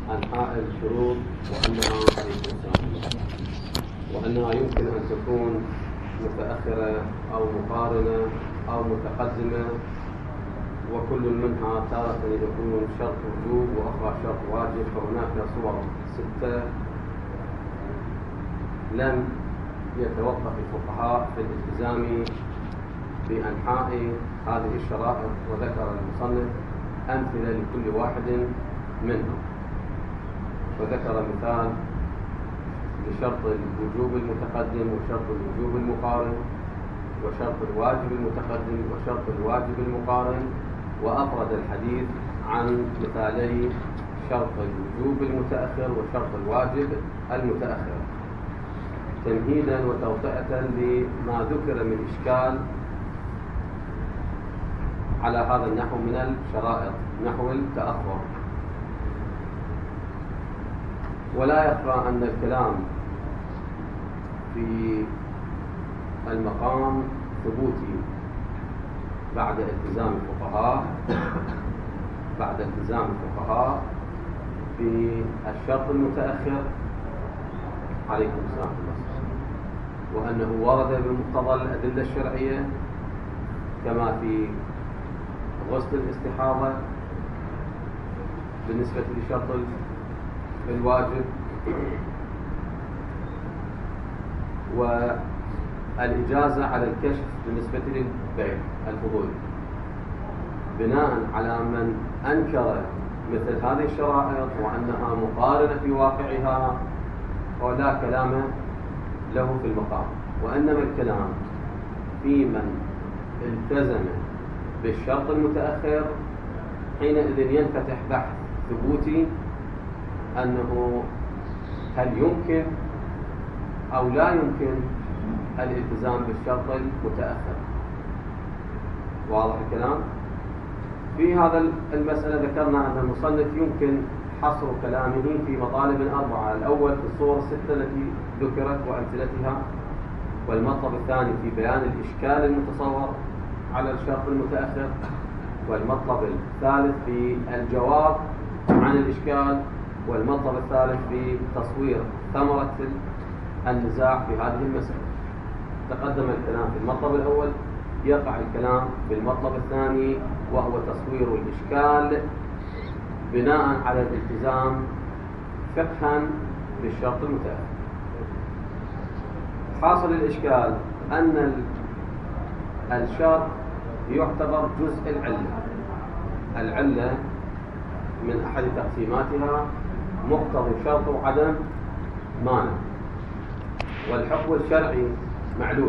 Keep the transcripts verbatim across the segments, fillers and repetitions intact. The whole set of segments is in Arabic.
أنحاء الشروط وأنها وأنها يمكن أن تكون متأخرة أو مقارنة أو متقدمة، وكل منها تارة يكون شرط وجوب وأخرى شرط واجب. فهناك صور ستة لم يتوقف الفقهاء في الالتزام بأنحاء هذه الشرائط، وذكر المصنف أمثلة لكل واحد منهم. وذكر مثال لشرط الوجوب المتقدم وشرط الوجوب المقارن وشرط الواجب المتقدم وشرط الواجب المقارن، وأفرد الحديث عن مثالي شرط الوجوب المتأخر وشرط الواجب المتأخر، تمهيدا وتوطئة لما ذكر من إشكال على هذا النحو من الشرائط نحو التأخر. ولا يخفى أن الكلام في المقام ثبوتي بعد التزام الفقهاء بعد التزام الفقهاء بالشرط المتأخر عليكم السلام عليكم، وأنه ورد بمقتضى الأدلة الشرعية كما في غسل الاستحاضة بالنسبة لشرط الواجب، والإجازة على الكشف بالنسبة للبيع الفضولي، بناء على من أنكر مثل هذه الشرائط وأنها مقارنة في واقعها ولا كلام له في المقام، وإنما الكلام في من التزم بالشرط المتأخر. حينئذ ينفتح بحث ثبوتي أنه هل يمكن أو لا يمكن الالتزام بالشرط المتأخر. واضح الكلام؟ في هذا المسألة ذكرنا أن المصنف يمكن حصر كلامه في مطالب أربعة: الأول في الصور الستة التي ذكرت وأمثلتها، والمطلب الثاني في بيان الإشكال المتصور على الشرط المتأخر، والمطلب الثالث في الجواب عن الإشكال، والمطلب الثالث في تصوير ثمرة النزاع في هذه المسألة. تقدم الكلام في المطلب الأول، يقع الكلام في المطلب الثاني وهو تصوير الإشكال بناء على الالتزام فقها بالشرط المتأخر. حاصل الإشكال أن الشرط يعتبر جزء العلة. العلة من أحد تقسيماتها مقتضي شرط وعدم مانع، والحكم الشرعي معلول،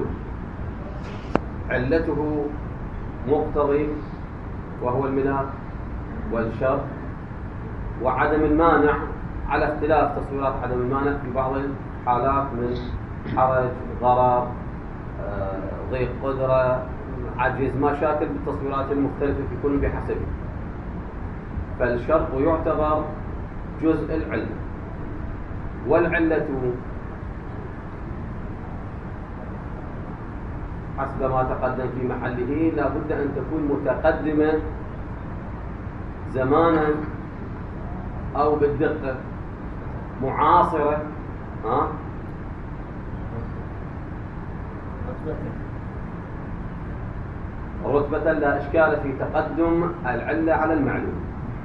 علته مقتضي وهو الملاك والشرط، وعدم المانع على اختلاف تصويرات عدم المانع في بعض الحالات من حرج، ضرر، ضيق قدرة، عجز، ما شاكل بالتصويرات المختلفة في كل بحسبه. فالشرط يعتبر جزء العلة، والعلة حسب ما تقدم في محله لا بد أن تكون متقدمة زمانا أو بالدقة، معاصرة ها رتبة، لا إشكال في تقدم العلة على المعلوم.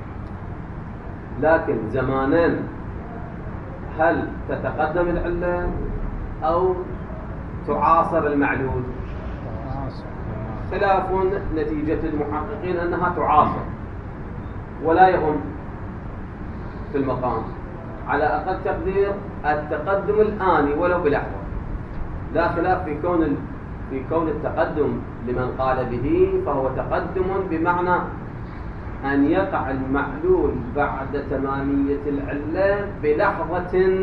لكن زمانا هل تتقدم العلة أو تعاصر المعلول؟ خلاف نتيجة المحققين أنها تعاصر ولا يهم في المقام، على أقل تقدير التقدم الآني ولو بلحظة. لا خلاف في كون في كون التقدم لمن قال به فهو تقدم بمعنى أن يقع المعلول بعد تمامية العلة بلحظة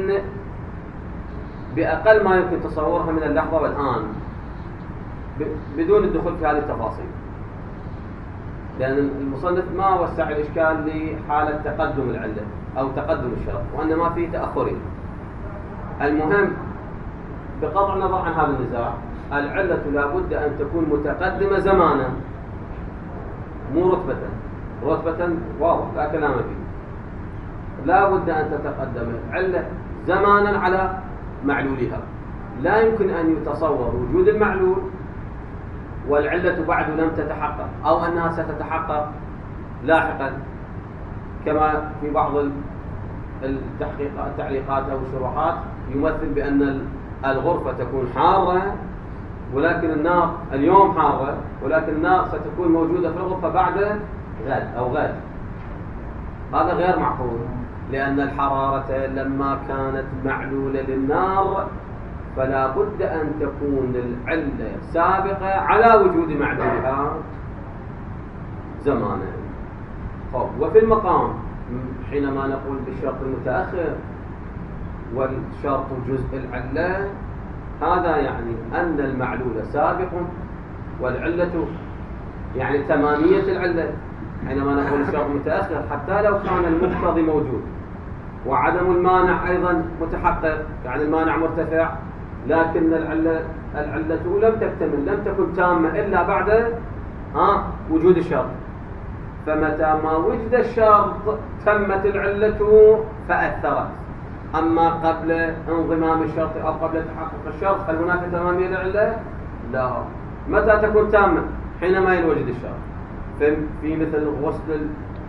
بأقل ما يمكن تصورها من اللحظة والآن، بدون الدخول في هذه التفاصيل، لأن المصنف ما وسع الإشكال لحالة تقدم العلة أو تقدم الشرط، وإنما فيه تأخرين. المهم بقطع النظر عن هذا النزاع، العلة لا بد أن تكون متقدمة زمانا مو رتبة. رتبة واضح لا كلام فيه، لا بد أن تتقدم العلة زمانا على معلولها. لا يمكن أن يتصور وجود المعلول والعلة بعد لم تتحقق، أو أنها ستتحقق لاحقا كما في بعض التعليقات أو الشروحات يمثل بأن الغرفة تكون حارة ولكن النار اليوم حارة، ولكن النار ستكون موجودة في الغرفة بعد غد أو غد. هذا غير معقول، لأن الحرارة لما كانت معلولة للنار فلا بد أن تكون العلة سابقة على وجود معلولها زمانا. وفي المقام حينما نقول بالشرط المتأخر والشرط جزء العلة، هذا يعني أن المعلول سابق والعلة يعني تمامية العلة. حينما نقول الشرط المتأخر حتى لو كان المقتضي موجود وعدم المانع أيضا متحقق، يعني المانع مرتفع، لكن العلة العلة لم تكتمل، لم تكن تامة إلا بعد ها وجود الشرط. فمتى ما وجد الشرط تمت العلة فأثرت. أما قبل انضمام الشرط أو قبل تحقق الشرط هل هناك تمامية للعلة؟ لا. متى تكون تامة؟ حينما ينوجد الشرط. في مثل غسل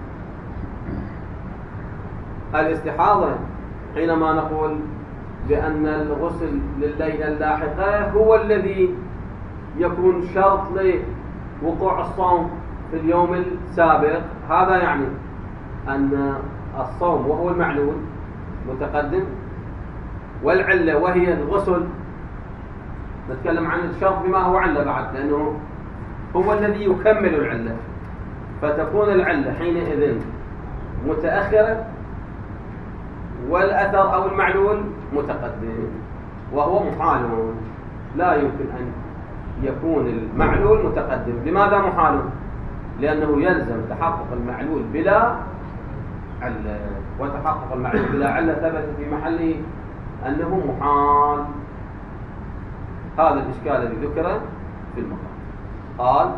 الاستحاضة، حينما نقول بأن الغسل لليلة اللاحقة هو الذي يكون شرط لوقوع الصوم في اليوم السابق، هذا يعني أن الصوم وهو المعلول متقدم، والعلة وهي الغسل نتكلم عن الشرط بما هو علة بعد، لأنه هو الذي يكمل العلة، فتكون العلة حينئذ متأخرة والأثر أو المعلول متقدم، وهو محال. لا يمكن أن يكون المعلول متقدم. لماذا محال؟ لأنه يلزم تحقق المعلول بلا علة، وتحقق المعلول بلا علة ثبت في محله أنه محال. هذا الإشكال الذي ذكر في المقام. قال: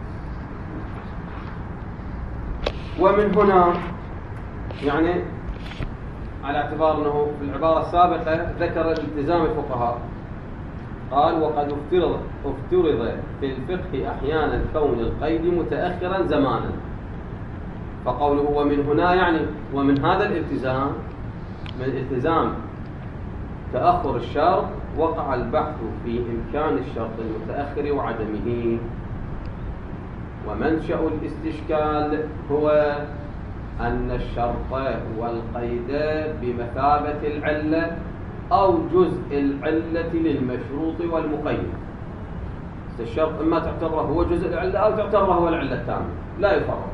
ومن هنا، يعني على اعتبار أنه في العبارة السابقة ذكر الالتزام الفقهاء، قال: وقد افترض افترض في الفقه أحيانا كون القيد متأخرا زمانا. فقوله ومن هنا يعني ومن هذا الالتزام، من التزام تأخر الشرط، وقع البحث في إمكان الشرط المتأخر وعدمه. ومنشأ الاستشكال هو أن الشرط والقيد بمثابة العلة أو جزء العلة للمشروط والمقيد. الشرط إما تعتبره هو جزء العلة أو تعتبره هو العلة التامة، لا يفرق.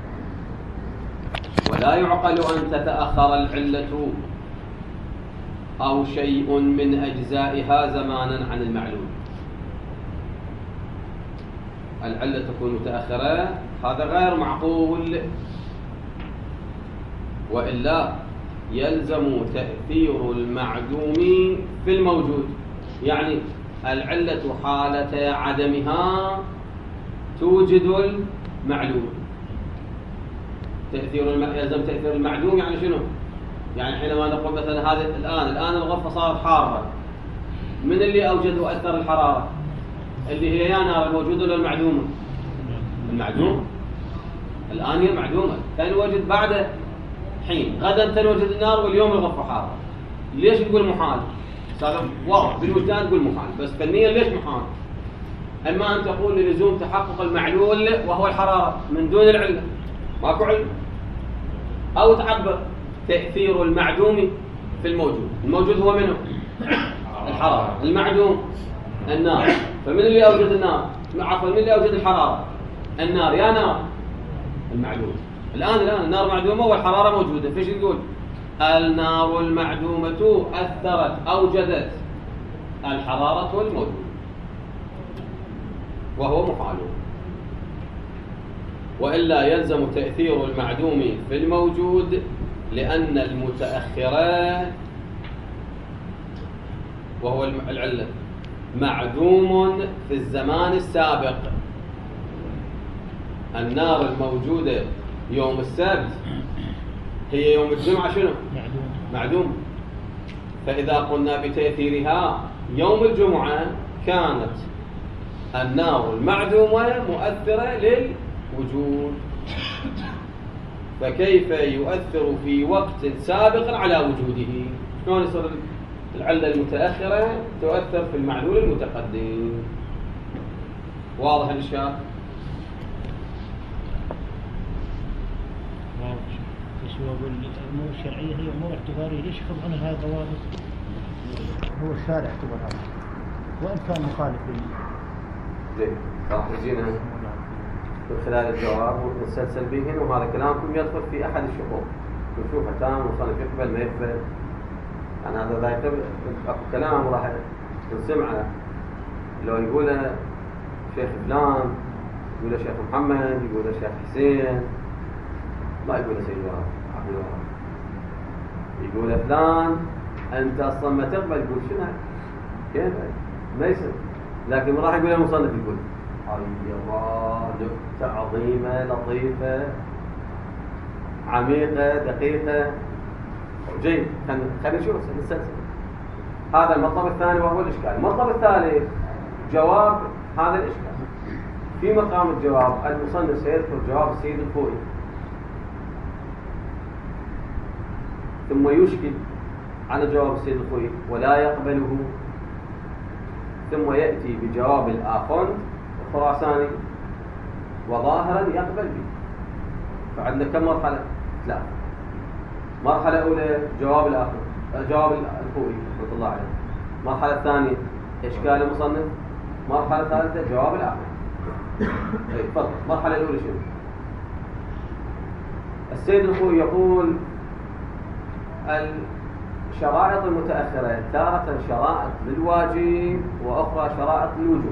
ولا يعقل أن تتأخر العلة أو شيء من أجزائها زمانا عن المعلول. العلة تكون متأخرة، هذا غير معقول، وإلا يلزم تأثير المعدوم في الموجود. يعني العلة حالة عدمها توجد المعلول. تأثير الم... يلزم تأثير المعدوم يعني شنو؟ يعني حينما نقول مثلا هذا الآن الآن الغرفة صارت حارة، من اللي أوجد وأثر الحرارة؟ اللي هي يا نار الموجودة ولا المعدومة؟ المعدومة. الآن هي معدومة، تنوجد بعد حين، غدا تنوجد النار، واليوم الغرفة حارة. ليش نقول محال؟ هذا واضح بالوجدان نقول محال، بس فنيا ليش محال؟ أما أن تقول للزوم تحقق المعلول وهو الحرارة من دون العلة، ماكو علة. أو تعبر تأثير المعدوم في الموجود. الموجود هو منه الحرارة، المعدوم النار. فمن اللي أوجد النار؟ عفوا، من اللي أوجد الحرارة؟ النار. يا نار المعدوم. الآن الآن النار معدومة والحرارة موجودة، فيش نقول؟ النار المعدومة أثرت أوجدت الحرارة الموجودة، وهو محال. وإلا يلزم تأثير المعدوم في الموجود، لأن المتأخرات وهو العلة معدوم في الزمان السابق. النار الموجودة يوم السبت هي يوم الجمعة شنو؟ معدوم معدوم. فإذا قلنا بتأثيرها يوم الجمعة كانت النار المعدومة مؤثرة للوجود، فكيف يؤثر في وقت سابق على وجوده؟ شلون يصير العلة المتأخرة تؤثر في المعلول المتقدم؟ واضح الإشكال؟ بس هو الأمور الشرعية هي أمور اعتبارية، ليش يخض عنها هذا ضوابط؟ هو الشارع اعتبر هذا وإن كان مخالف لي. زين، راح يجينا من خلال الجواب ونسلسل بهن، وهذا كلامكم يدخل في أحد الشقوق نشوفه تام وصنف يقبل ما يقبل. يعني هذا ذا يقبل كلام راح نسمعه لو يقوله شيخ فلان، يقوله شيخ محمد، يقوله شيخ حسين، ما يقوله سيد عبد الوهاب، يقوله فلان أنت أصلا ما تقبل، يقول شنو كيف ما يصير. لكن راح يقول المصنف يقول حي الله، نكتة عظيمة لطيفة عميقة دقيقة. جيد، خلينا نشوف نسلسل. هذا المطلب الثاني وهو الإشكال. المطلب الثالث جواب هذا الإشكال. في مقام الجواب المصنف سيذكر جواب السيد الخوئي، ثم يشكل على جواب السيد الخوئي ولا يقبله، ثم يأتي بجواب الآخوند الخراساني وظاهرا يقبل به. فعندنا كم مرحلة؟ ثلاثة. مرحلة أولى جواب الآخوند، جواب الخوئي رحمة الله عليه. مرحلة ثانية إشكال المصنف. مرحلة ثالثة جواب الآخوند. أي تفضل. المرحلة الأولى شنو؟ السيد الخوئي يقول الشرائط المتأخرة تارة شرائط للواجب وأخرى شرائط للوجوب.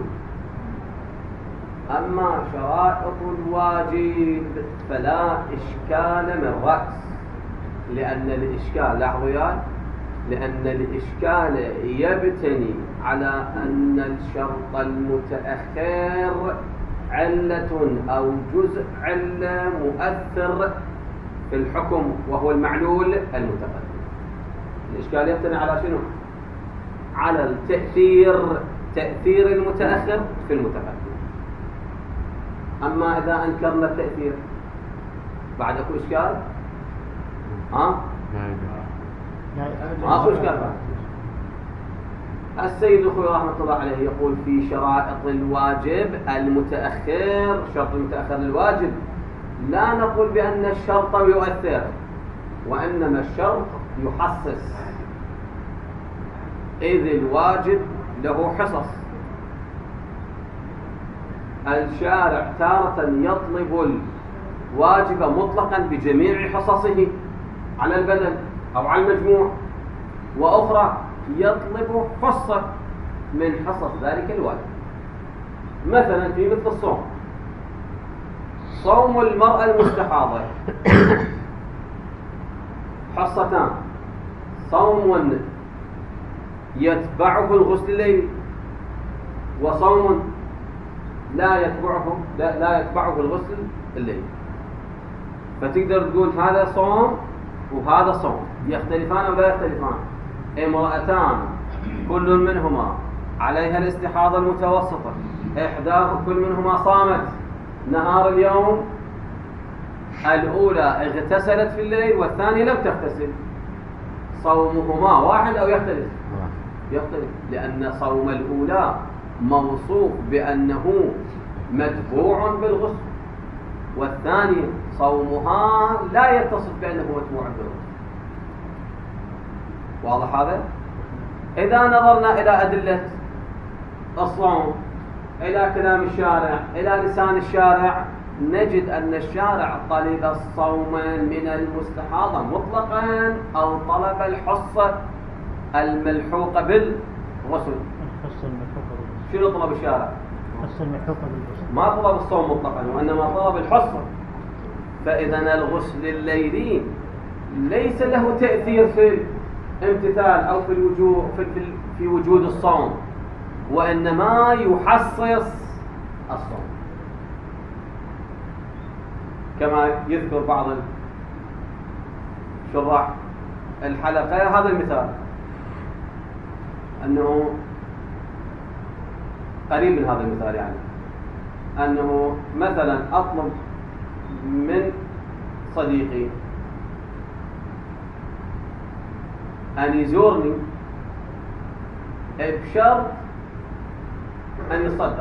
أما شرائط الواجب فلا إشكال من رأس، لأن الإشكال لاحظوا يا لأن الإشكال يبتني على أن الشرط المتأخر علة أو جزء علة مؤثر في الحكم وهو المعلول المتقدم. الإشكال يبتني على شنو؟ على التأثير، تأثير المتأخر في المتقدم. أما إذا أنكرنا التأثير بعد أكو إشكال؟ ها؟ ما أكو إشكال بعد. السيد الخوئي رحمة الله عليه يقول في شرائط الواجب المتأخر، شرط المتأخر للواجب لا نقول بأن الشرط يؤثر، وإنما الشرط يحصص، إذ الواجب له حصص. الشارع تارة يطلب الواجب مطلقا بجميع حصصه على البدن أو على المجموع، وأخرى يطلب حصة من حصص ذلك الواجب. مثلا في مثل الصوم، صوم المرأة المستحاضة حصتان: صوم يتبعه الغسل الليلي، وصوم لا يتبعه لا, لا يتبعه الغسل الليلي. فتقدر تقول هذا صوم وهذا صوم، يختلفان أو لا يختلفان؟ امرأتان كل منهما عليها الاستحاضة المتوسطة، إحداه كل منهما صامت نهار اليوم، الأولى اغتسلت في الليل والثانية لم تغتسل، صومهما واحد أو يختلف؟ يختلف، لأن صوم الأولى موصوف بأنه متبوع بالغسل، والثاني صومها لا يتصف بأنه متبوع بالغسل. واضح هذا؟ إذا نظرنا إلى أدلة الصوم، إلى كلام الشارع، إلى لسان الشارع، نجد أن الشارع طلب الصوم من المستحاضة مطلقا أو طلب الحصة الملحوقة بالغسل. شنو طلب الشارع؟ الحصة الملحوقة بالغسل. ما طلب الصوم مطلقا، وإنما طلب الحصة. فإذا الغسل الليلي ليس له تأثير في الامتثال أو في الوجود في, في, في وجود الصوم، وإنما يحصص الصوم، كما يذكر بعض شراح الحلقة هذا المثال، أنه قريب من هذا المثال، يعني أنه مثلا أطلب من صديقي أن يزورني بشرط أن يصدق،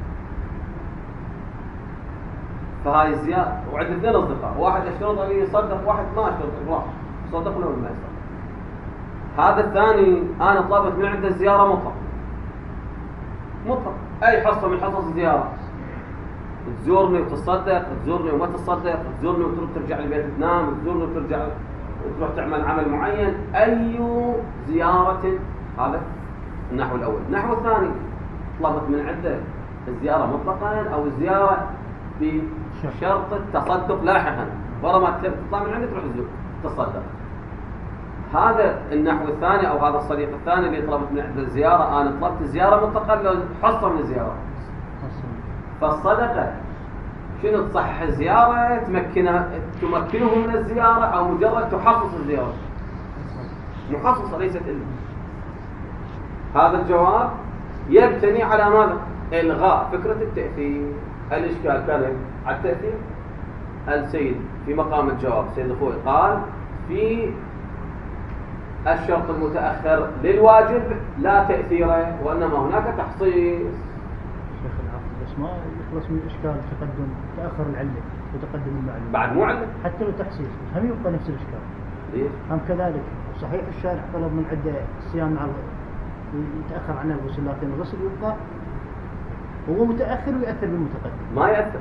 فهاي الزيادة. وعند اثنين أصدقاء، واحد أشترط أن يصدق، واحد ما أشترط، راح يصدق ولا ما يصدق. هذا الثاني أنا طلبت من عنده الزيارة مطلق مطلق، أي حصة من حصص الزيارة، تزورني وتصدق، تزورني وما تصدق، تزورني وترجع البيت تنام، تزورني وترجع وتروح تعمل عمل معين، أي زيارة. هذا النحو الأول. النحو الثاني طلبت من عنده الزيارة مطلقا أو الزيارة بشرط التصدق لاحقا، ورا ما تطلع من عنده تروح تصدق. هذا النحو الثاني أو هذا الصديق الثاني اللي طلبت من عنده الزيارة، أنا طلبت الزيارة مطلقا لو حصة من الزيارة. فالصدقة شنو؟ تصحح الزيارة، تمكنها تمكنه من الزيارة، أو مجرد تحصص الزيارة؟ محصصة ليست إلا. هذا الجواب يبتني على ماذا؟ إلغاء فكرة التأثير. الإشكال كان على التأثير. السيد في مقام الجواب سيد أخوي قال في الشرط المتأخر للواجب لا تأثير، وإنما هناك تحصيص. شيخ العقل بس ما يخلص من إشكال تقدم تأخر العلة وتقدم المعلومة بعد مو علة، حتى لو تحصيص هم يبقى نفس الإشكال. ليش؟ هم كذلك صحيح الشارع طلب من عدة الصيام مع يتأخر عنه الغسل، لكن الغسل يبقى هو متأخر ويأثر بالمتقدم. ما يأثر.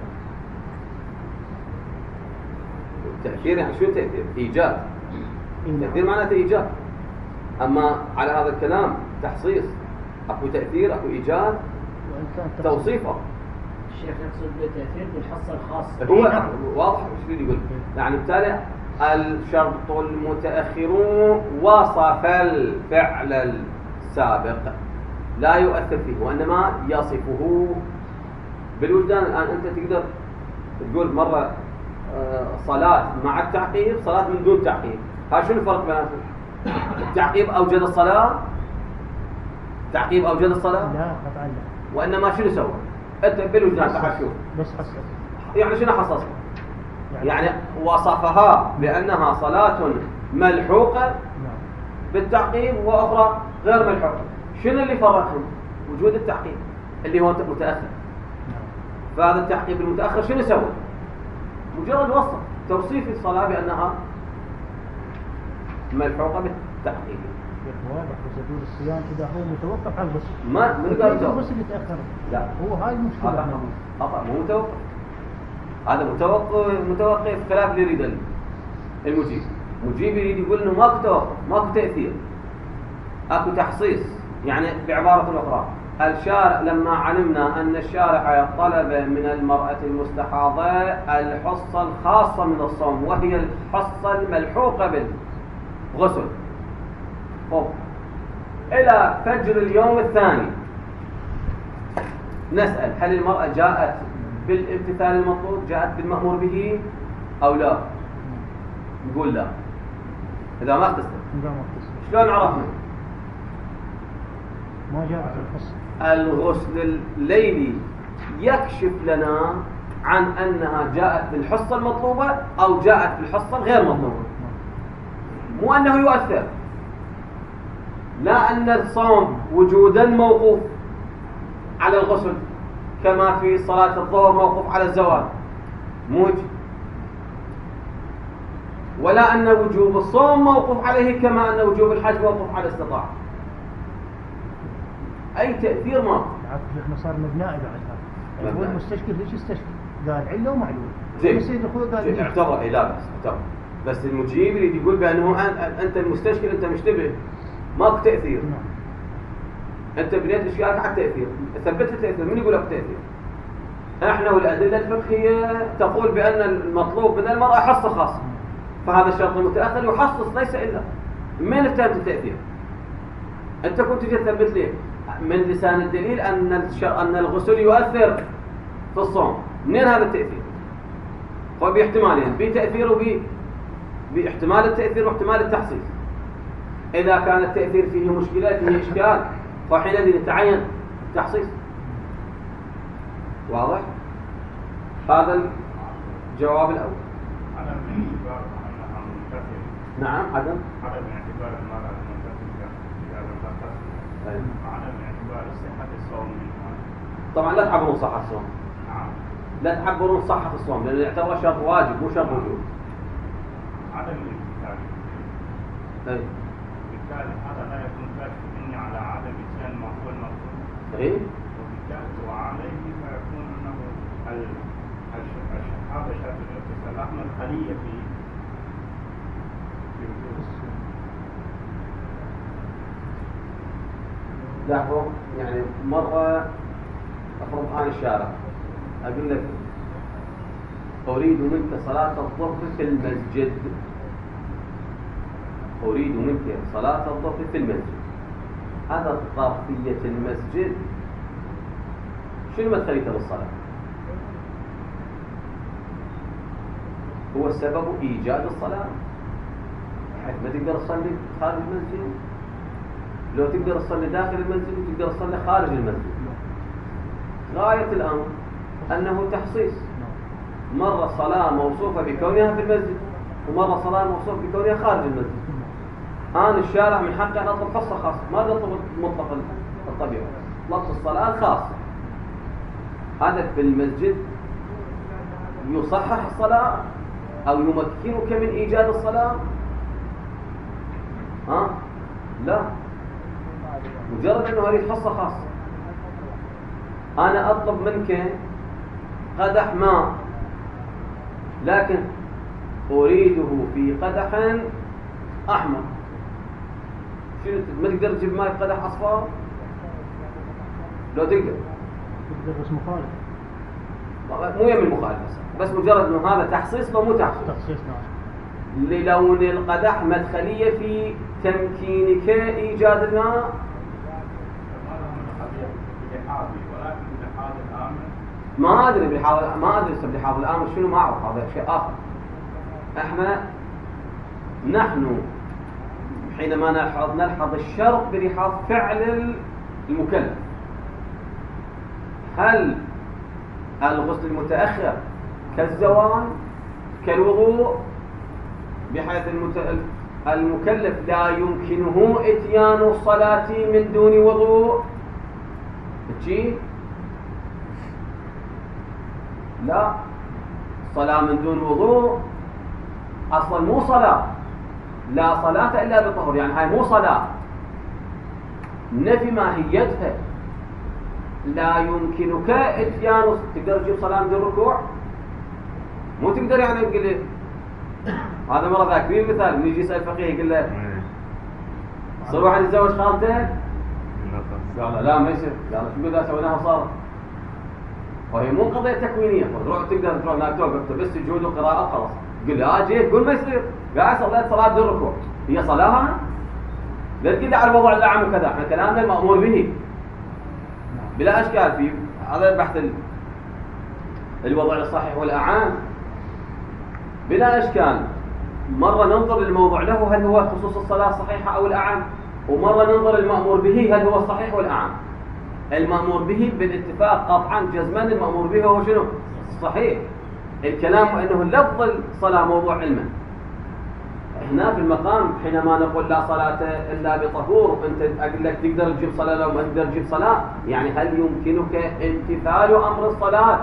التأثير يعني شو تأثير؟ إيجاد. تأثير معناته إيجاد. أما على هذا الكلام تحصيص، أكو تأثير أكو إيجاد، توصيفه. الشيخ يقصد بالتأثير بالحصة الخاصة. هو واضح ايش يريد يقول؟ يعني بالتالي الشرط المتأخر وصف الفعل السابق لا يؤثر فيه، وإنما يصفه بالوجدان. الآن أنت تقدر تقول مرة صلاة مع التعقيب، صلاة من دون تعقيب. ها شنو الفرق بيناتهم؟ التعقيب أوجد الصلاة، التعقيب أوجد الصلاة؟ لا قطعا لا. وإنما شنو سوى؟ أنت بالوجدان تعال شوف. بس حصص. يعني شنو حصص؟ يعني, يعني وصفها بأنها صلاة ملحوقة بالتعقيب وأخرى غير ملحوقة. شنو اللي فرقهم؟ وجود التعقيب اللي هو متأخر. فهذا التعقيب المتأخر شنو سوى؟ مجرد وصف توصيف الصلاة بأنها ملحوقة بالتعقيب. واضح. بس يقول الصيام إذا هو متوقف على الغسل. ما من قال متوقف؟ الغسل يتأخر. لا. هو هاي المشكلة. هذا خطأ، مو متوقف. هذا متوقف متوقف خلاف اللي يريد المجيب. المجيب يريد يقول إنه ماكو توقف، ماكو تأثير، أكو تحصيص. يعني بعبارة أخرى، الشارع لما علمنا أن الشارع طلب من المرأة المستحاضة الحصة الخاصة من الصوم وهي الحصة الملحوقة بالغسل، طب إلى فجر اليوم الثاني نسأل هل المرأة جاءت بالامتثال المطلوب، جاءت بالمأمور به أو لا؟ نقول لا. إذا ما اختصر شلون عرفنا؟ ما جاءت الحصة. الغسل الليلي يكشف لنا عن أنها جاءت بالحصة المطلوبة أو جاءت بالحصة الغير مطلوبة. مو أنه يؤثر، لا أن الصوم وجودا موقوف على الغسل كما في صلاة الظهر موقوف على الزوال موجب، ولا أن وجوب الصوم موقوف عليه كما أن وجوب الحج موقوف على الاستطاعة. أي تأثير ما احنا صار مبنائي بعد هذا. هو المستشكل ليش يستشكل؟ قال علة ومعلوم. زين. السيد اخوي قال اعتبر إيه لا بس اعتبر. بس المجيب اللي يقول بأنه أنت المستشكل أنت مشتبه ماكو تأثير. نعم. أنت بنيت إشكالك على التأثير، ثبتت التأثير، من يقول لك تأثير؟ احنا والأدلة الفقهية تقول بأن المطلوب من المرأة حصة خاصة، فهذا الشرط المتأخر يحصص ليس إلا. من افتهمت التأثير؟ أنت كنت تجي تثبت لي من لسان الدليل أن أن الغسل يؤثر في الصوم. منين هذا التأثير؟ هو باحتمالين، بتأثير وب باحتمال التأثير واحتمال التحصيص. إذا كان التأثير فيه مشكلة فيه إشكال فحينئذ يتعين التحصيص. واضح؟ هذا الجواب الأول. عدم الاعتبار أنها منتفية. نعم عدم عدم اعتبار المرأة المنتفية إذا لم تتصل. طيب. عدم اعتبار صحة الصوم منها. طبعا لا تحبرون صحة الصوم. نعم. لا تحبرون صحة الصوم لأنه يعتبر شرط واجب مو شرط وجوب. عدم الامتثال. طيب. بالتالي هذا لا يكون ذلك مني على عدم إتيان ما هو المطلوب. صحيح. وبالتالي وعليه فيكون أنه ال- الش- الش- هذا شرط الامتثال أحمل خلية في في وجود الصوم. لاحظوا يعني مرة أفرض الآن الشارع أقول لك أريد منك صلاة الظهر في المسجد. أريد منك صلاة الظهر في المسجد. هذا ظرفية المسجد شنو مدخليته بالصلاة؟ هو السبب إيجاد الصلاة حيث ما تقدر تصلي خارج المسجد. لو تقدر تصلي داخل المسجد تقدر تصلي خارج المسجد. غاية الأمر أنه تحصيص. مرة صلاة موصوفة بكونها في المسجد ومرة صلاة موصوفة بكونها خارج المسجد. أنا الشارع من حقه أن أطلب خاصة خاصة ما أطلب مطلق الطبيعة. لفظ الصلاة الخاصة هذا في المسجد يصحح الصلاة أو يمكنك من إيجاد الصلاة؟ ها؟ لا، مجرد أنه أريد خاصة خاصة. أنا أطلب منك قدح ماء لكن أريده في قدح أحمر. شنو ما تقدر تجيب ماء في قدح أصفر؟ لو تقدر تقدر بس مخالف. مو يم المخالفة بس مجرد أنه هذا تحصيص أو مو تحصيص. تخصيص نعم. للون القدح مدخلية في تمكينك إيجاد الماء. ما أدري بحاول ما أدري بحاول الآمر شنو ما أعرف هذا شيء آخر. إحنا نحن حينما نلحظ نلحظ الشرط بلحاظ فعل المكلف. هل الغسل المتأخر كالزوال كالوضوء بحيث المكلف لا يمكنه إتيان الصلاة من دون وضوء؟ تجي لا، صلاة من دون وضوء أصلا مو صلاة. لا صلاة إلا بطهر، يعني هاي مو صلاة، نفي ماهيتها. لا يمكنك إتيان. تقدر تجيب صلاة من دون ركوع؟ مو تقدر. يعني تقول لي هذا مرة ذاك مين مثال من يجي يسأل فقيه يقول له صار واحد يتزوج خالته؟ قال لا ما يصير. قال شو بدأ سويناها صارت. وهي مو قضية تكوينية. تروح تقدر تروح هناك توقف بس سجود وقراءة خلاص. قل لا جيت قول ما يصير. قاعد صليت صلاة بدون ركوع. هي صلاة؟ لا تقل على الوضع الأعم وكذا. احنا كلامنا المأمور به بلا أشكال فيه. هذا البحث الوضع الصحيح والأعام بلا إشكال. مرة ننظر للموضوع له هل هو خصوص الصلاة صحيحة أو الأعم، ومرة ننظر للمأمور به هل هو الصحيح والأعم. المأمور به بالاتفاق قطعا جزما المأمور به هو شنو؟ صحيح. الكلام أنه لفظ الصلاة موضوع علما. هنا في المقام حينما نقول لا صلاة إلا بطهور أنت أقول لك تقدر تجيب صلاة لو ما تقدر تجيب صلاة، يعني هل يمكنك امتثال أمر الصلاة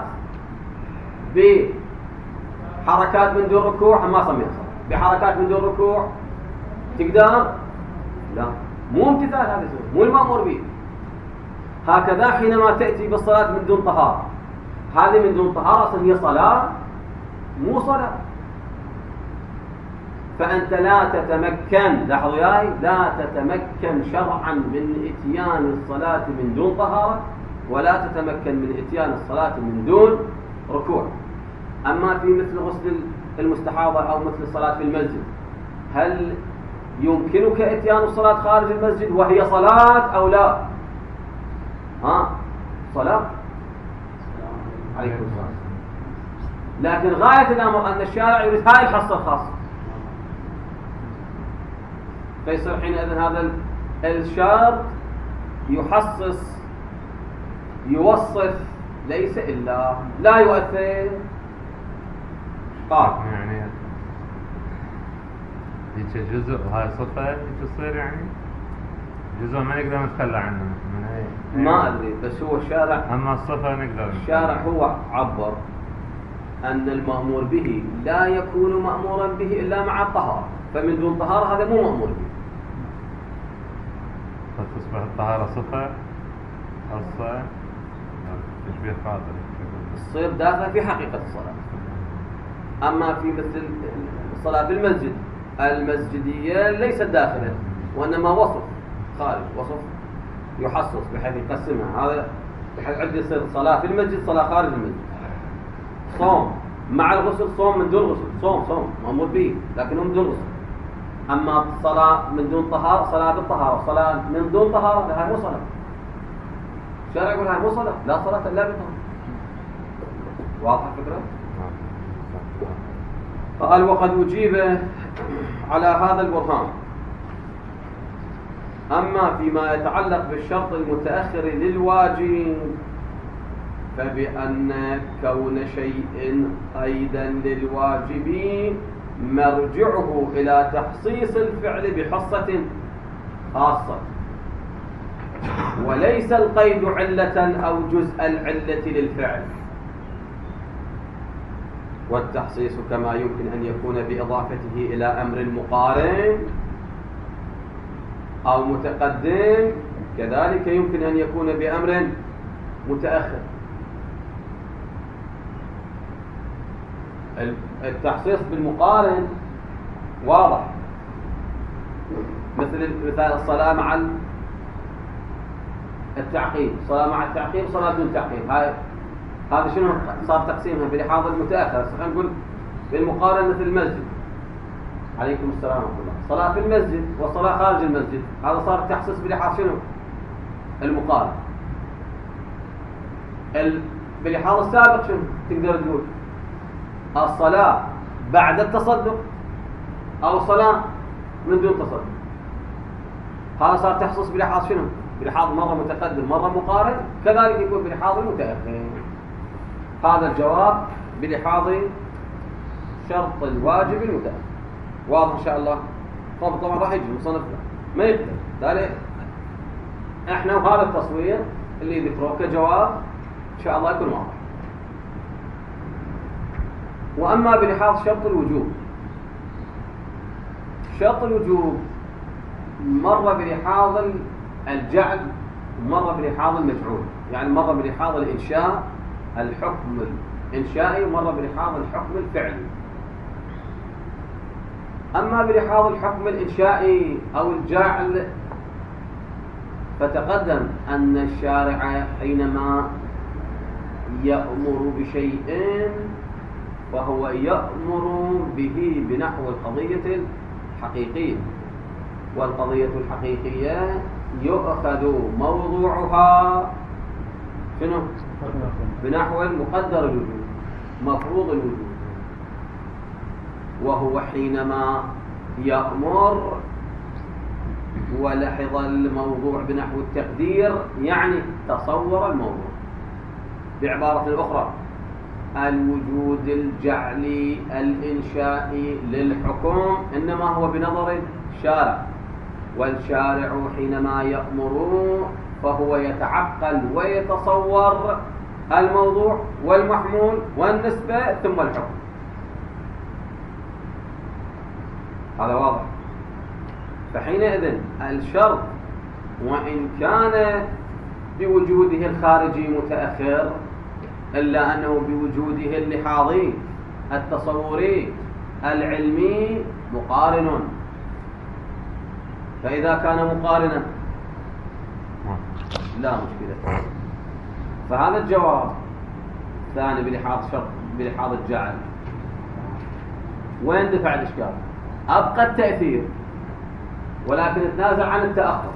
بحركات من دون ركوع؟ ما سميها صلاة. بحركات من دون ركوع تقدر؟ لا، مو امتثال هذا مو المأمور به. هكذا حينما تأتي بالصلاة من دون طهارة، هذه من دون طهارة أصلا هي صلاة مو صلاة. فأنت لا تتمكن، لاحظوا ياي، لا تتمكن شرعا من إتيان الصلاة من دون طهارة، ولا تتمكن من إتيان الصلاة من دون ركوع. أما في مثل غسل المستحاضة أو مثل الصلاة في المسجد، هل يمكنك إتيان الصلاة خارج المسجد وهي صلاة أو لا؟ ها؟ صلاة؟ عليكم السلام. لكن غاية الأمر أن الشارع يريد هاي الحصة الخاصة. فيصير حينئذ هذا الشرط يحصص يوصف ليس إلا لا يؤثر. قال يعني هيك جزء هاي صفة تصير يعني جزء ما نقدر نتخلى عنه من أي ما أدري، بس هو الشارع أما الصفة نقدر الشارع هو عبر أن المأمور به لا يكون مأمورا به إلا مع الطهارة، فمن دون طهارة هذا مو مأمور به. فتصبح الطهارة صفة خاصة تشبيه خاطر تصير داخل في حقيقة الصلاة. أما في مثل الصلاة في المسجد المسجدية ليست داخلة، وإنما وصف خارج، وصف يحصص بحيث يقسمها. هذا بحيث عندي يصير صلاة في المسجد، صلاة خارج المسجد، صوم مع الغسل، صوم من دون غسل، صوم صوم مأمور به لكنه من دون غسل. أما صلاة من دون طهارة صلاة بالطهارة، صلاة من دون طهارة هاي مو صلاة. الشارع يقول هاي مو صلاة، لا صلاة إلا بالطهارة. واضح الفكرة؟ قال وقد أجيب على هذا البرهان. أما فيما يتعلق بالشرط المتأخر للواجب فبأن كون شيء أيضا للواجب مرجعه إلى تخصيص الفعل بحصة خاصة، وليس القيد علة أو جزء العلة للفعل. والتخصيص كما يمكن أن يكون بإضافته إلى أمر مقارن أو متقدم، كذلك يمكن أن يكون بأمر متأخر. التخصيص بالمقارن واضح، مثل مثال الصلاة مع التعقيب، صلاة مع التعقيب، صلاة دون تعقيب. هاي هذا شنو صار تقسيمها بلحاظ المتأخر. خلينا نقول بالمقارنة مثل المسجد، عليكم السلام ورحمة الله، صلاة في المسجد وصلاة خارج المسجد، هذا صار تخصيص بلحاظ شنو؟ المقارنة. ال... بلحاظ السابق شنو تقدر تقول؟ الصلاة بعد التصدق أو صلاة من دون تصدق، هذا صار تخصيص بلحاظ شنو؟ بلحاظ مرة متقدم مرة مقارن، كذلك يكون بلحاظ المتأخر. هذا الجواب بلحاظ شرط الواجب المتأخر. واضح إن شاء الله؟ طبعا طبعا راح يجي مصنفنا ما يقدر ذلك احنا، وهذا التصوير اللي ذكروه كجواب إن شاء الله يكون واضح. وأما بلحاظ شرط الوجوب، شرط الوجوب مرة بلحاظ الجعل ومرة بلحاظ المفعول، يعني مرة بلحاظ الإنشاء الحكم الإنشائي ومرة بلحاظ الحكم الفعلي. أما بلحاظ الحكم الإنشائي أو الجعل فتقدم أن الشارع حينما يأمر بشيء فهو يأمر به بنحو القضية الحقيقية، والقضية الحقيقية يؤخذ موضوعها شنو؟ بنحو المقدر الوجود، مفروض الوجود، وهو حينما يأمر ولحظ الموضوع بنحو التقدير يعني تصور الموضوع. بعبارة أخرى الوجود الجعلي الإنشائي للحكم إنما هو بنظر الشارع، والشارع حينما يأمر فهو يتعقل ويتصور الموضوع والمحمول والنسبة ثم الحكم. هذا واضح. فحينئذ الشرط وإن كان بوجوده الخارجي متأخر إلا أنه بوجوده اللحاظي التصوري العلمي مقارن. فإذا كان مقارنا لا مشكلة. فهذا الجواب ثاني بلحاظ شرط بلحاظ الجعل. وين دفع الإشكال؟ أبقى التأثير ولكن نتنازع عن التأخر.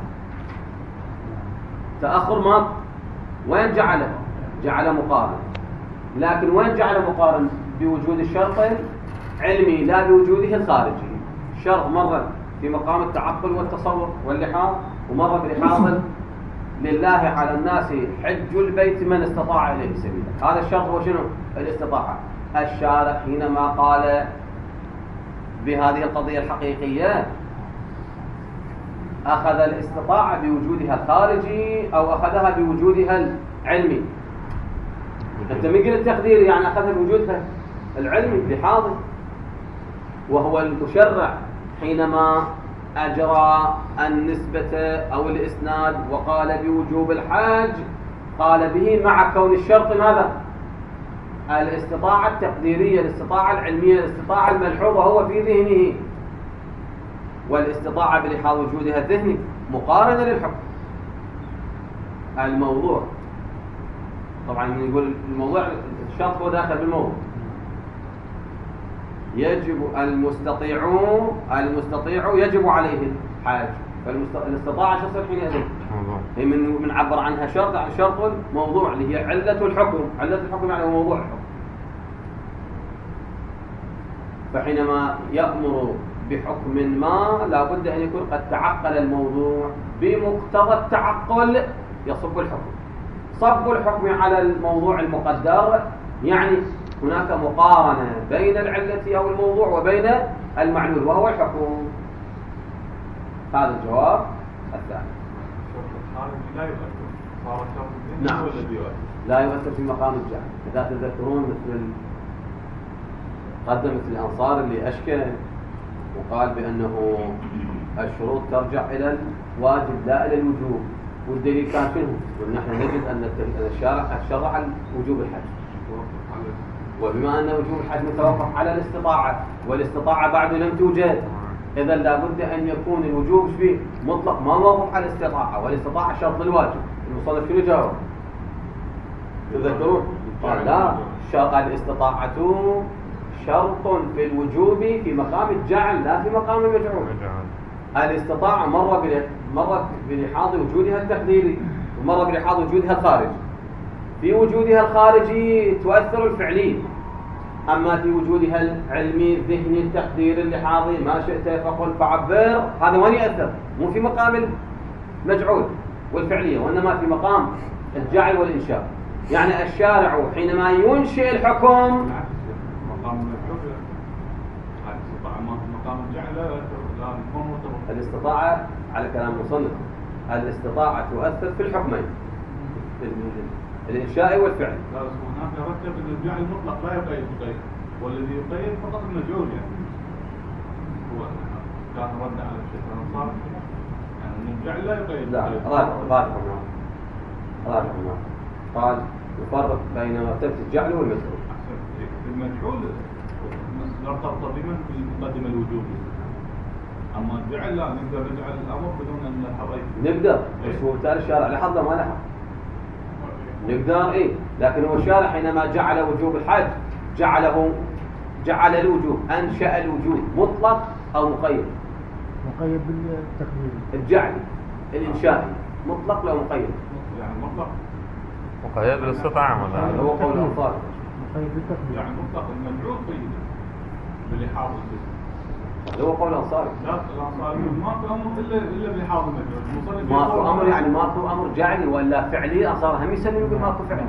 تأخر ما وين جعله؟ جعله مقارن، لكن وين جعله مقارن؟ بوجود الشرط علمي لا بوجوده الخارجي. الشرط مرة في مقام التعقل والتصور واللحاظ، ومرة بلحاظ لله على الناس حج البيت من استطاع إليه سبيلا. هذا الشرط هو شنو؟ الاستطاعة. الشارع حينما قال بهذه القضية الحقيقية أخذ الاستطاعة بوجودها الخارجي أو أخذها بوجودها العلمي؟ أنت من قلت التقدير يعني أخذها بوجودها العلمي لحاظي، وهو المشرع حينما أجرى النسبة أو الإسناد وقال بوجوب الحج قال به مع كون الشرط ماذا؟ الاستطاعة التقديرية، الاستطاعة العلمية، الاستطاعة الملحوظة هو في ذهنه، والاستطاعة بلحاظ وجودها الذهني مقارنة للحكم. الموضوع طبعا نقول الموضوع الشرط هو داخل بالموضوع. يجب المستطيعون المستطيع يجب عليه الحاج، فالاستطاعة شو تصير حينئذ؟ هي من من عبر عنها شرط عن شرط الموضوع اللي هي علة الحكم. علة الحكم يعني هو موضوع الحكم. فحينما يأمر بحكم ما لا بد أن يكون قد تعقل الموضوع بمقتضى التعقل يصب الحكم. صب الحكم على الموضوع المقدر يعني هناك مقارنة بين العلة أو الموضوع وبين المعلول وهو الحكم. هذا الجواب الثاني. نعم لا يؤثر في مقام الجعل. إذا تذكرون مثل قدمت الأنصار اللي أشكى وقال بأنه الشروط ترجع إلى الواجب لا إلى الوجوب، والدليل كان شنو؟ ونحن نجد أن الشارع شرع وجوب الحج، وبما أن وجوب الحج متوقف على الاستطاعة والاستطاعة بعد لم توجد، إذا لابد أن يكون الوجوب فيه مطلق ما موقف على الاستطاعة، والاستطاعة شرط للواجب. المصنف شنو جاوب؟ تذكرون؟ قال لا، شرط الاستطاعة شرط في الوجوب في مقام الجعل لا في مقام المجعول. الاستطاعة مرة مرة بلحاظ وجودها التقديري ومرة بلحاظ وجودها الخارجي. في وجودها الخارجي تؤثر الفعلي، أما في وجودها العلمي الذهني التقديري اللحاظي ما شئت فقل فعبر، هذا وين يأثر؟ مو في مقام المجعول والفعلية، وإنما في مقام الجعل والإنشاء. يعني الشارع حينما ينشئ الحكم مقام المجعول مقام الجعل لا مرتبط. الاستطاعة على كلام المصنف الاستطاعة تؤثر في الحكمين الإنشاء والفعل. لا هناك يرتب أن الجعل المطلق لا يقيد بقيد، والذي يقيد فقط المجعول. يعني هو كان رد على الشيخ الأنصاري يعني الجعل لا يقيد. لا راجع راجع راجع قال يفرق بين مرتبة الجعل والمجعول. المجعول نرتبط بمن في المقدمة الوجوب، أما الجعل لا نقدر نجعل الأمر بدون أن نلحظ. نقدر بس هو بالتالي الشارع لحظة ما لحظ نقدر إيه، لكن هو الشارع حينما جعل وجوب الحج جعله جعل الوجوب أنشأ الوجوب مطلق أو مقيد؟ مقيد بالتقدير. الجعل الإنشائي مطلق لو مقيد؟ يعني مطلق مقيد بالاستطاعة ولا هو قول الأنصار مقيد بالتقدير. يعني مطلق المجعول قيد بلحاظ هذا هو قول الأنصاري. لا الأنصاري ما في أمر إلا إلا بلحاظ المجعول. ما في أمر يعني ما في أمر جعلي ولا فعلي. الأنصار هم يسلم يقول ما في فعلي.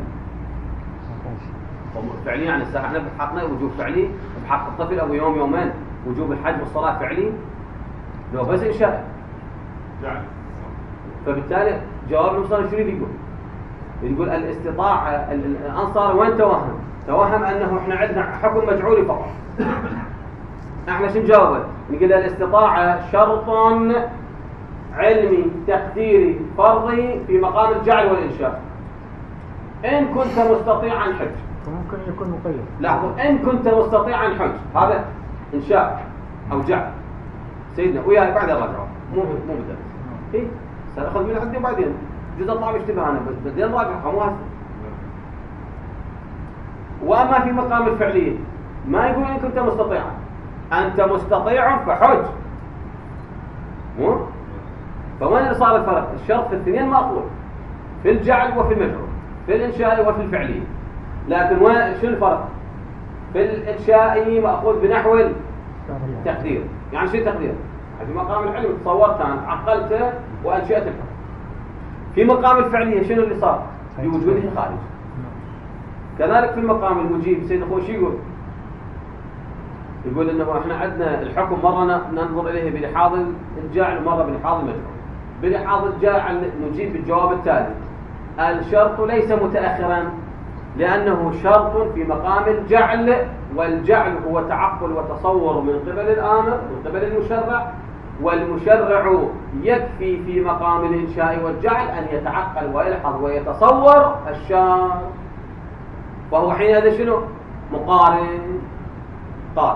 فعلي يعني الساعة احنا بحقنا وجوب فعلي بحق الطفل أو يوم يومين وجوب الحج والصلاة فعلي لو بس إنشاء يعني. فبالتالي جواب المصنف شنو يقول؟ يقول الاستطاعة الأنصار وين توهم؟ توهم أنه احنا عندنا حكم مجعولي فقط. احنا شو نجاوب؟ نقول الاستطاعة شرط علمي تقديري فرضي في مقام الجعل والإنشاء. إن كنت مستطيعا حج. فممكن يكون مقيد. لاحظوا إن كنت مستطيعا حج هذا إنشاء أو جعل. سيدنا وياي بعد الرجعة مو مو بدأ. إيه سنأخذ من عندي وبعدين جزء طعم اشتبه أنا بدين راجع مو هسه. وأما في مقام الفعلية ما يقول إن كنت مستطيعا. أنت مستطيع فحج. مو؟ فوين اللي صار الفرق؟ الشرط في الاثنين مأخوذ في الجعل وفي المجعول، في الإنشاء وفي الفعلية. لكن وين شو الفرق؟ في الإنشاء مأخوذ بنحو التقدير. يعني شو التقدير؟ في مقام العلم تصورت أنا عقلته وأنشأت الحكم. في مقام الفعلية شنو اللي صار؟ بوجوده خارج. كذلك في المقام المجيب سيد أخوي شو يقول؟ يقول إنه إحنا عندنا الحكم مرة ننظر إليه بلحاظ الجاعل ومرة بلحاظ المجعول. بلحاظ الجاعل نجيب بالجواب التالي: الشرط ليس متأخرا لأنه شرط في مقام الجعل، والجعل هو تعقل وتصور من قبل الآمر من قبل المشرع، والمشرع يكفي في مقام الإنشاء والجعل أن يتعقل ويلحظ ويتصور الشرط، وهو حينئذ شنو؟ مقارن. قال: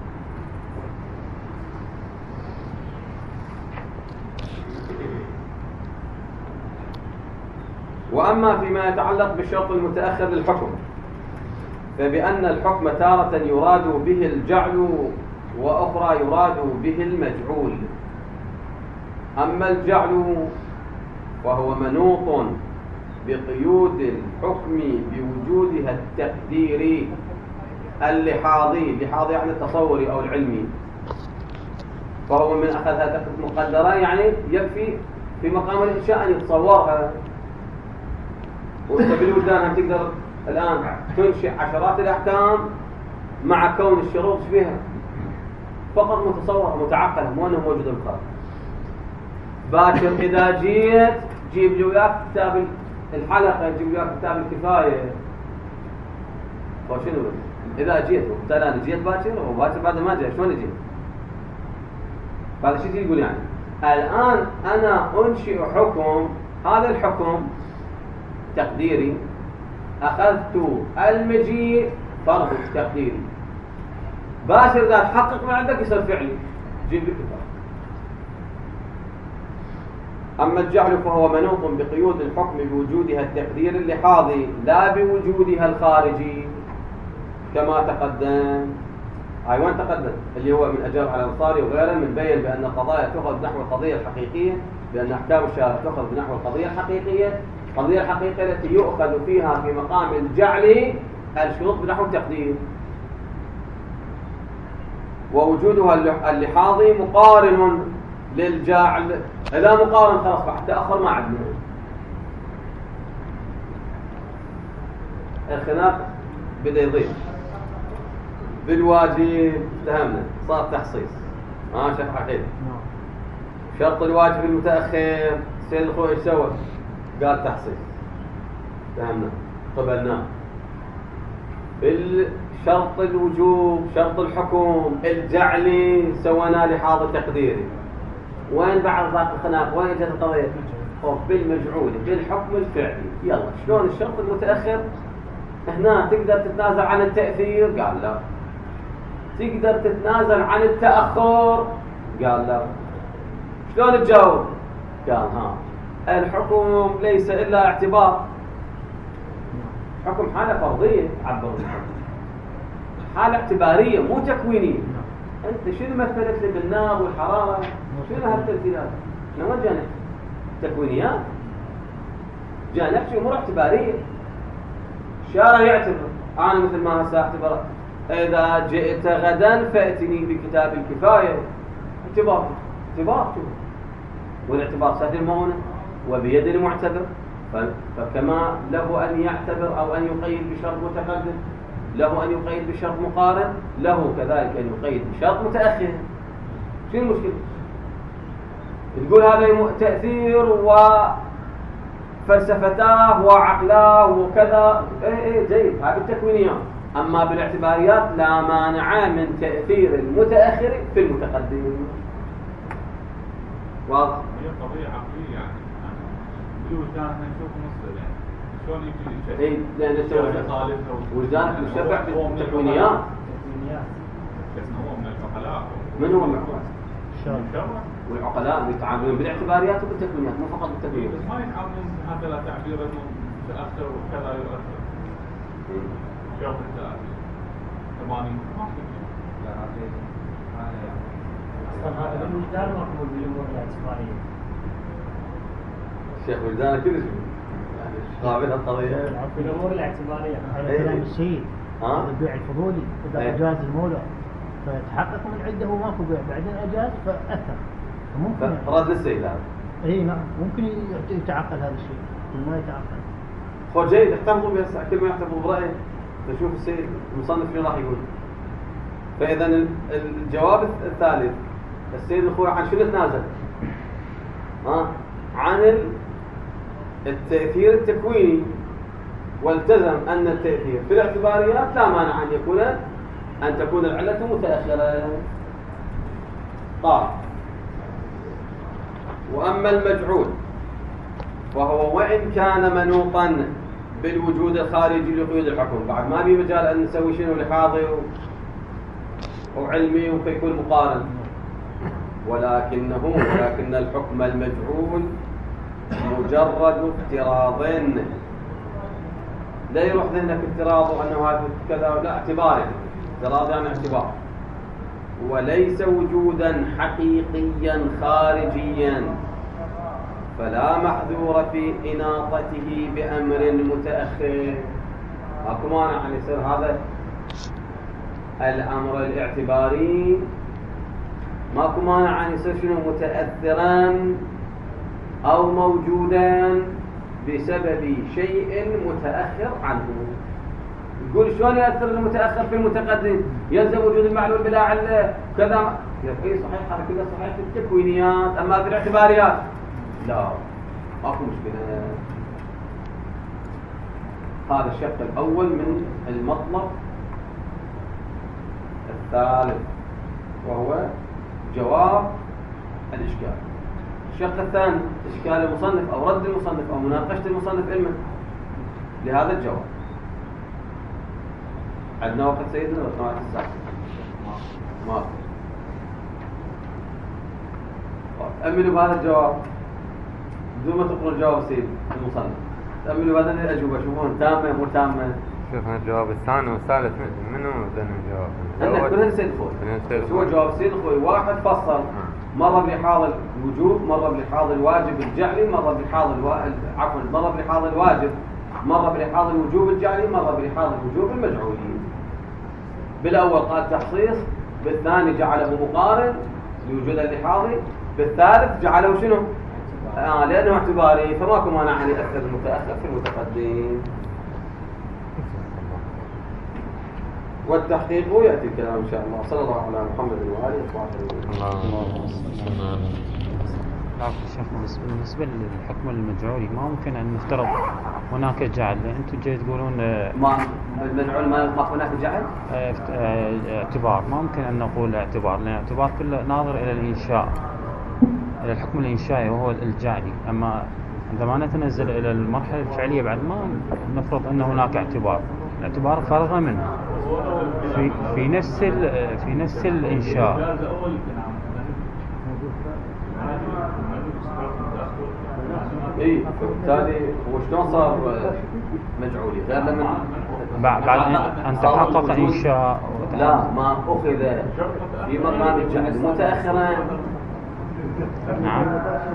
وأما فيما يتعلق بالشرط المتأخر للحكم فبأن الحكم تارة يراد به الجعل وأخرى يراد به المجعول. أما الجعل وهو منوط بقيود الحكم بوجودها التقديري اللحاظي، اللحاظ يعني التصوري أو العلمي، فهو من أخذها مقدرة يعني يكفي في مقام الإنشاء أن يتصورها. وانت بالوجدان هم تقدر الآن تنشئ عشرات الأحكام مع كون الشروط فيها فقط متصورة متعقلة مو أنه موجود بالخارج. باكر إذا جيت جيب لي وياك كتاب الحلقة، جيب لي وياك كتاب الكفاية، وشنو إذا جيت وقت الآن جيت باكر وباكر بعد ما جاء شلون جيت؟ هذا شيء يقول يعني الآن أنا أنشئ حكم، هذا الحكم تقديري، أخذت المجيء فرض تقديري، باشر إذا تحقق ما عندك يصير فعلي، جيب الكتاب. أما الجعل فهو منوط بقيود الحكم بوجودها التقدير اللحاظي لا بوجودها الخارجي كما تقدم. هاي وين تقدم؟ اللي هو من أجاب على الأنصاري وغيره من بين بأن القضايا تأخذ بنحو القضية الحقيقية، بأن أحكام الشارع تأخذ بنحو القضية الحقيقية، القضية الحقيقية التي يؤخذ فيها في مقام الجعل الشروط بنحو التقدير، ووجودها اللحاظي مقارن للجعل. إذا مقارن خلاص بعد تأخر ما عندنا. الخلاف بدأ يضيف بالواجب، فهمنا صار تحصيص ما شرح حيل. شرط الواجب المتأخر سيد الخوي ايش سوى؟ قال تحصيص، فهمنا قبلناه. بالشرط الوجوب شرط الحكم الجعلي سوينا لحاظ تقديري. وين بعد ذاك الخلاف؟ وين جت القضية؟ بالمجعول بالحكم الفعلي. يلا شلون الشرط المتأخر هنا تقدر تتنازل عن التأثير؟ قال لا. تقدر تتنازل عن التأخر؟ قال لا. شلون تجاوب؟ قال ها الحكم ليس إلا اعتبار، حكم حالة فرضية عبر حالة اعتبارية مو تكوينية. أنت شنو مثلت لي بالنار والحرارة؟ شنو هالتمثيلات؟ احنا وين جانا؟ تكوينيات؟ جانا في أمور اعتبارية. الشارع يعتبر، أنا مثل ما هسه أعتبر إذا جئت غدا فأتني بكتاب الكفاية، اعتبار اعتبار شو؟ والاعتبار سهل المونة وبيد المعتبر، فكما له أن يعتبر أو أن يقيد بشرط متقدم، له أن يقيد بشرط مقارن، له كذلك أن يقيد بشرط متأخر. شو المشكلة؟ تقول هذا تأثير وفلسفتاه وعقلاه وكذا، ايه ايه جيد، هذه التكوينيات. أما بالاعتباريات لا مانع من تأثير المتأخر في المتقدم. واضح؟ هي قضية عقلية يعني، بالوجدان احنا نشوف مصدر يعني شلون يجي اي لأن وجدانك مشبع بالتكوينيات. بس هو من العقلاء. من هو العقلاء؟ الشرع. والعقلاء يتعاملون بالاعتباريات وبالتكوينيات مو فقط بالتكوينيات. بس ما يتعاملون حتى لا تعبير انه تأخر وكذا يؤثر. شوف انت ثمانين ما في. لا هذا اصلا هذا بالوجدان مقبول بالامور الاعتباريه. الشيخ وجدان كل شيء يعني قابل القضيه بالامور الاعتباريه هذا كلام السيد. ها البيع الفضولي اذا جاز المولى فتحقق من عنده وماكو بيع بعدين اجاز فاثر ممكن فرد السيد هذا. اي نعم ممكن يتعقل هذا الشيء ما يتعقل. هو جيد احتفظوا بهسه كل ما يحتفظ برأيه نشوف السيد المصنف شنو راح يقول. فإذا الجواب الثالث السيد الخوي عن شنو تنازل؟ ها؟ عن التأثير التكويني والتزم أن التأثير في الاعتباريات لا مانع أن يكون أن تكون العلة متأخرة. طيب وأما المجعول وهو وإن كان منوطا بالوجود الخارجي لقيود الحكم بعد ما بي مجال أن نسوي شنو لحاظي وعلمي ويكون مقارن ولكنه ولكن الحكم المجعول مجرد افتراض لا يروح ذهنك افتراض أنه هذا كذا لا اعتباري افتراض يعني اعتبار وليس وجودا حقيقيا خارجيا فلا محذور في إناطته بأمر متأخر. ماكو مانع أن يصير هذا الأمر الاعتباري ماكو مانع أن يصير شنو متأثرا أو موجودا بسبب شيء متأخر عنه. يقول شلون يأثر المتأخر في المتقدم؟ يلزم وجود المعلول بلا علة كذا. يقول صحيح هذا كله صحيح في التكوينيات أما في الاعتباريات لا ماكو مشكلة. هذا الشق الأول من المطلب الثالث وهو جواب الإشكال. الشق الثاني إشكال المصنف أو رد المصنف أو مناقشة المصنف علما لهذا الجواب. عندنا وقت سيدنا ولا وقت الساعة؟ ما أملوا بهذا الجواب بدون ما تقرأ الجواب سيد المصنف تأملوا هذا الأجوبة شوفون تامة مو تامة. شوفنا الجواب الثاني والثالث منو ذن الجواب؟ أنا كلهن سيد الخوي. شو جواب سيد الخوي؟ واحد فصل مرة بلحاظ الوجوب مرة بلحاظ الواجب الجعلي مرة بلحاظ الوا... عفوا مرة بلحاظ الواجب مرة بلحاظ الوجوب الجعلي مرة بلحاظ الوجوب المجعولي. بالأول قال تخصيص بالثاني جعله مقارن لوجود اللحاظي بالثالث جعله شنو؟ آه لأنه اعتباري فماكو مانع أن يأثر المتأخر في المتقدم. والتحقيق يأتي الكلام إن شاء الله. صلى الله على محمد وآله وصحبه وسلم. لكن شيخ بالنسبة للحكم المجعولي ما ممكن أن نفترض هناك جعل. أنتم جاي تقولون ما المجعول ما يطلق هناك جعل؟ اعتبار ما ممكن أن نقول اعتبار لأن الاعتبار كله ناظر إلى الإنشاء إلى الحكم الإنشائي وهو الجعلي. أما عندما نتنزل إلى المرحلة الفعلية بعد ما نفرض أن هناك اعتبار. الاعتبار فرغ منه في في نفس في نفس الإنشاء. اي فبالتالي هو شلون صار مجعولي غير لما بعد ان تحقق انشاء لا ما اخذ في مقام الجعل متاخرا. نعم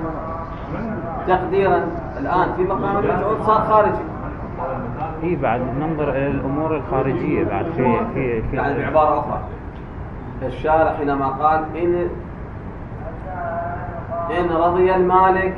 تقديرا الان في مقام المجعول صار خارجي. اي بعد ننظر الى الامور الخارجيه بعد في في, في يعني بعباره اخرى الشارع حينما قال ان ان رضي المالك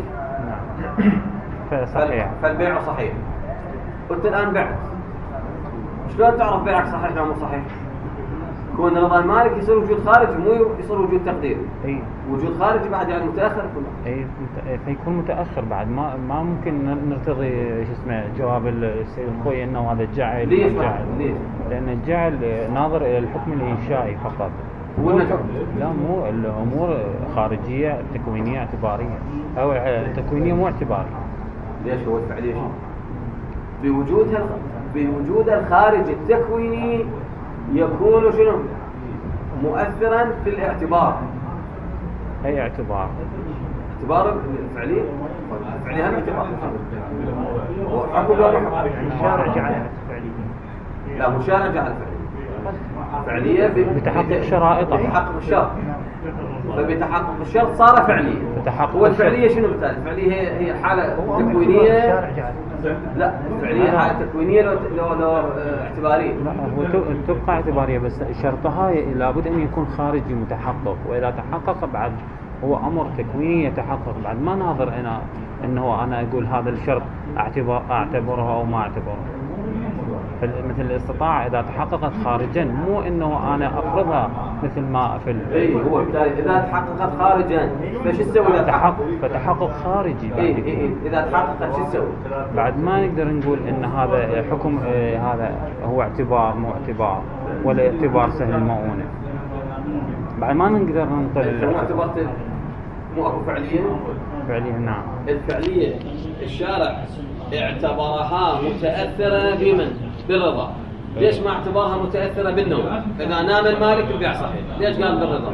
صحيح فالبيع صحيح. قلت الآن بعت شلون تعرف بيعك صحيح أو مو صحيح؟ كون رضا المالك يصير وجود خارجي مو يصير وجود تقديري. اي وجود خارجي بعد يعني متأخر كله. اي فيكون متأخر بعد ما ما ممكن نرتضي شو اسمه جواب السيد الخوي انه هذا الجعل. ليش ليش؟ لأن الجعل ناظر إلى الحكم الإنشائي فقط. لا مو الأمور خارجية تكوينية اعتبارية أو تكوينية مو اعتبارية. ليش هو الفعلية شو؟ بوجود بوجود الخارج التكويني يكون شنو؟ مؤثرا في الاعتبار. أي اعتبار؟ اعتبار الفعلية؟ الفعلية هم اعتبار. حكم ولا حكم؟ الشارع جعلها فعلية. لا مو شارع جعل فعلية. فعلية بتحقق شرائطها. بتحقق الشرط. فبتحقق الشرط صار فعليا. بتحقق هو الفعلية شنو بالتالي؟ الفعلية هي هي حالة تكوينية. لا الفعلية حالة تكوينية لو لو, لو اه اعتبارية. لا هو ت- تبقى اعتبارية، بس شرطها لابد أن يكون خارجي متحقق، وإذا تحقق بعد هو أمر تكويني يتحقق. بعد ما ناظر أنا أنه أنا أقول هذا الشرط أعتبر أعتبره أو ما أعتبره. مثل الاستطاعة إذا تحققت خارجا، مو إنه أنا أفرضها مثل ما في ال... اي هو بالتالي اذا تحققت خارجا فايش تسوي اذا تحقق فتحقق خارجي. اي اي اذا تحققت شو تسوي؟ بعد ما نقدر نقول ان هذا حكم آه هذا هو اعتبار مو اعتبار، ولا اعتبار سهل المؤونة. بعد ما نقدر ننطلق مو اعتبرت مو اكو فعلية؟ فعليا. نعم الفعلية الشارع اعتبرها متأثرة بمن؟ بالرضا. ليش ما اعتبرها متأثرة بالنوم؟ إذا نام المالك البيع صحيح، ليش قال بالرضا؟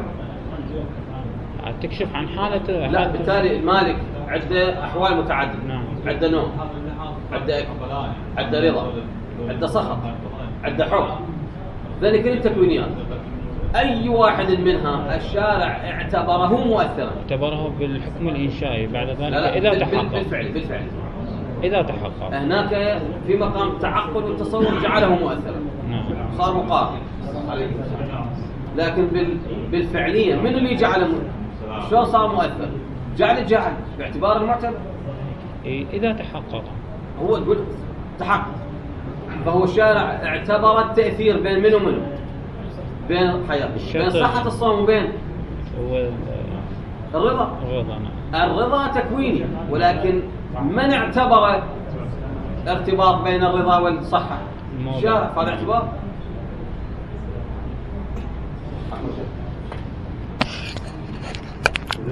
تكشف عن حالة. لا بالتالي المالك عنده أحوال متعددة. نعم. عنده نوم، عنده أكل، عنده رضا، عنده سخط، عنده حب. ذلك كل التكوينيات أي واحد منها الشارع اعتبره مؤثرا. اعتبره بالحكم الإنشائي بعد ذلك. لا لا إذا بال- تحقق بالفعل بالفعل إذا تحقق هناك في مقام التعقل والتصور جعله مؤثرا، نعم. صار مقارن. لكن بال... بالفعلية من اللي جعله م... شلون صار مؤثر؟ جعل الجعل باعتبار المعتبر. إيه، إذا تحقق هو تقول تحقق، فهو الشارع اعتبر التأثير بين من ومن؟ بين حياة بين صحة الصوم وبين هو الرضا. الرضا. نعم. الرضا تكويني، ولكن من اعتبر ارتباط بين الرضا والصحة؟ الموضوع. الشارع، فهذا اعتبار